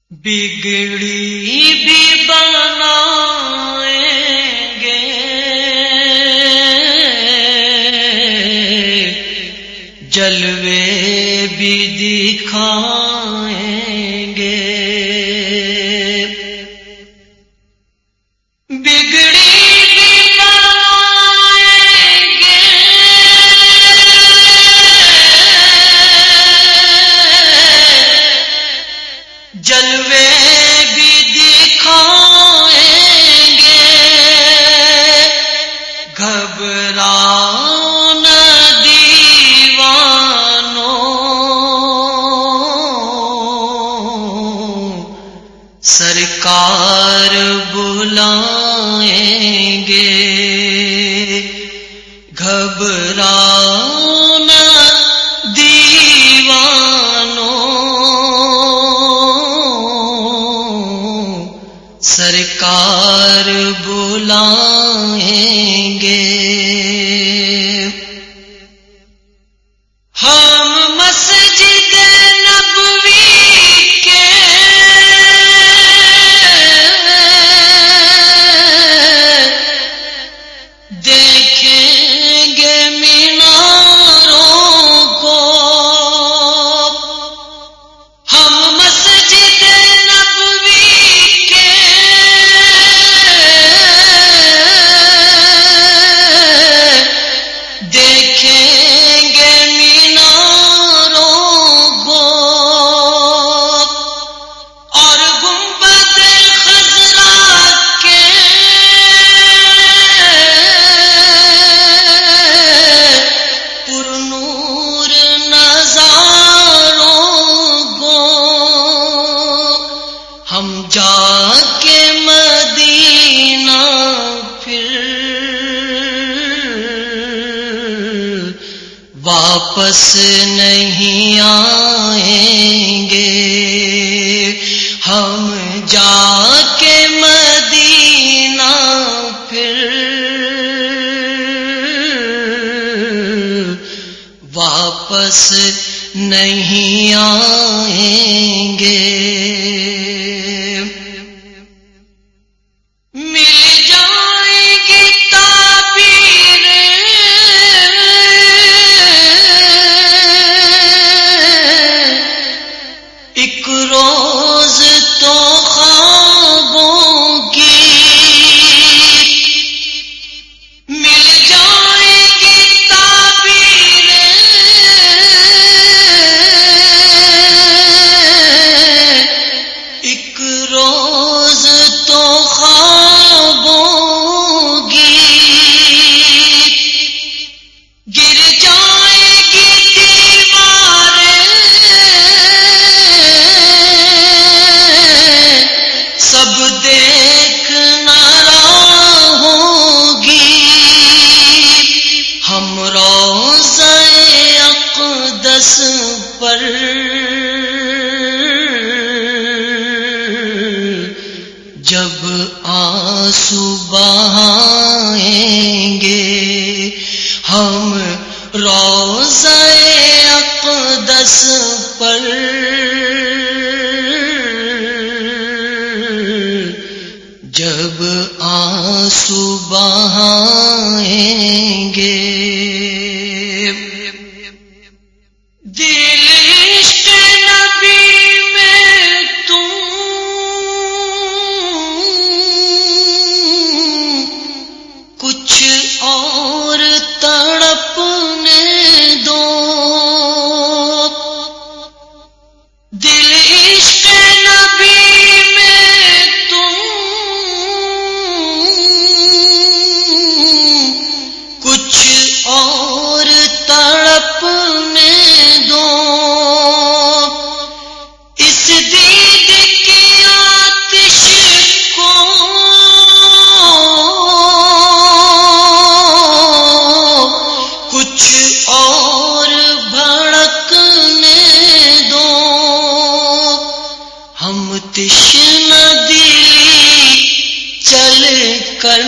بگڑی بھی بنائیں گے، جلوے بھی دکھائیں گے، بگڑی بھی بنائیں گے، جلوے بھی دکھائیں گے، گھبراؤ نہ دیوانوں، سرکار بلائیں گے، گھبراؤ نہ سرکار بلائیں گے۔ ہم مسجد نبوی کے دیکھیں گے میناروں کو، ہم مسجد نبوی کے دیکھیں گے میناروں کو، اور گنبد خضرا کے پرنور نظاروں کو، ہم جا کے مدینہ پھر واپس نہیں آئیں گے، ہم جا کے مدینہ پھر واپس نہیں آئیں گے۔ مل جائیں گی تعبیریں ایک روز تو خوابوں کی، مل جائیں گی تعبیریں ایک روز تو خوابوں کی، گر جائیں گی دیواریں سب دیکھنا ہوگی، ہم روضہ اقدس پر جب آنسو بہائیں گے، ہم روضہ اقدس پر جب آنسو بہائیں گے۔ دل عشق نبی میں تم کچھ اور تڑپنے دو، دل عشق نبی میں تم کچھ اور تڑپنے دو، اس دید کی آتش کو کچھ اور بھڑکنے دو، ہم تشنہ دلی چل کر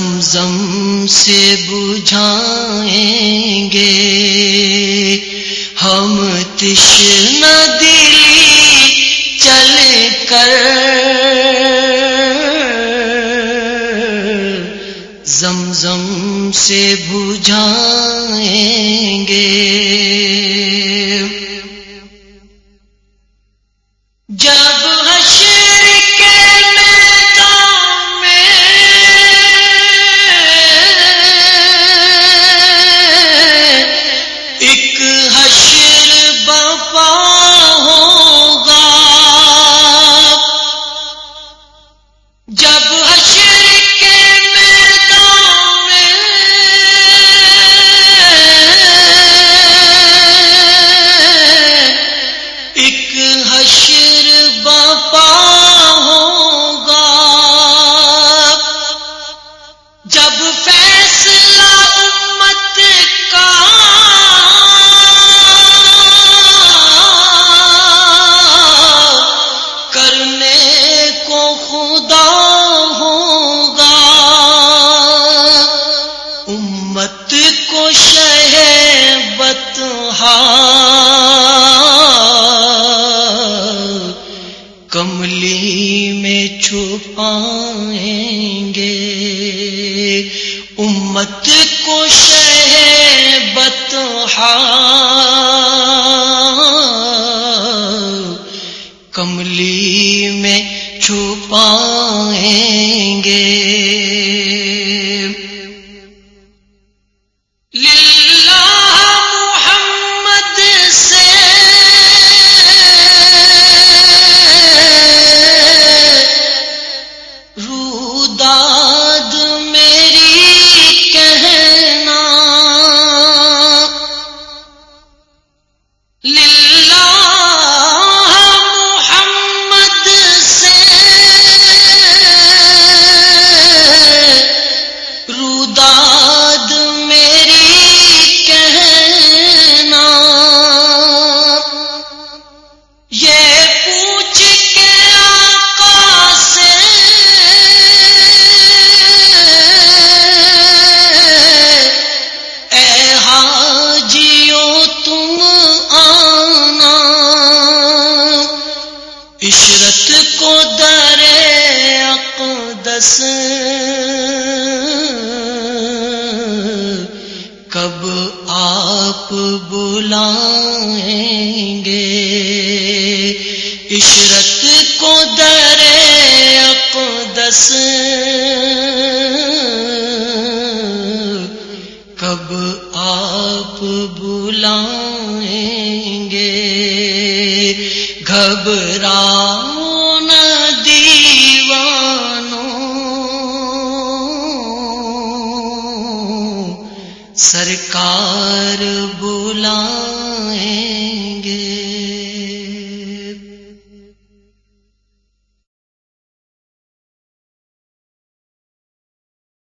زمزم سے بجھائیں گے، ہم تشنہ دلی چل کر زمزم سے بجھائیں گے. جب حشر کے میدان میں ایک حشر برپا ہوگا، جب حشر کے میدان میں ایک حشر برپا ہوگا، جب فیصلہ امت کا کرنے کو خدا ہوگا، امت کو شہ بطحا کملی میں چھپائیں گے، امت کو شہ بطحا کملی میں چھپائیں گے. روداد میری کہنا، للہ محمد سے روداد میری کہنا، یہ پوچھ کے آقا سے اے حاجیو تم آنا، عشرت کو در اقدس کب آپ بلائیں گے، عشرت کو در اقدس کب آپ بلائیں گے. گھبراؤ نہ دیوانوں، سرکار بلائیں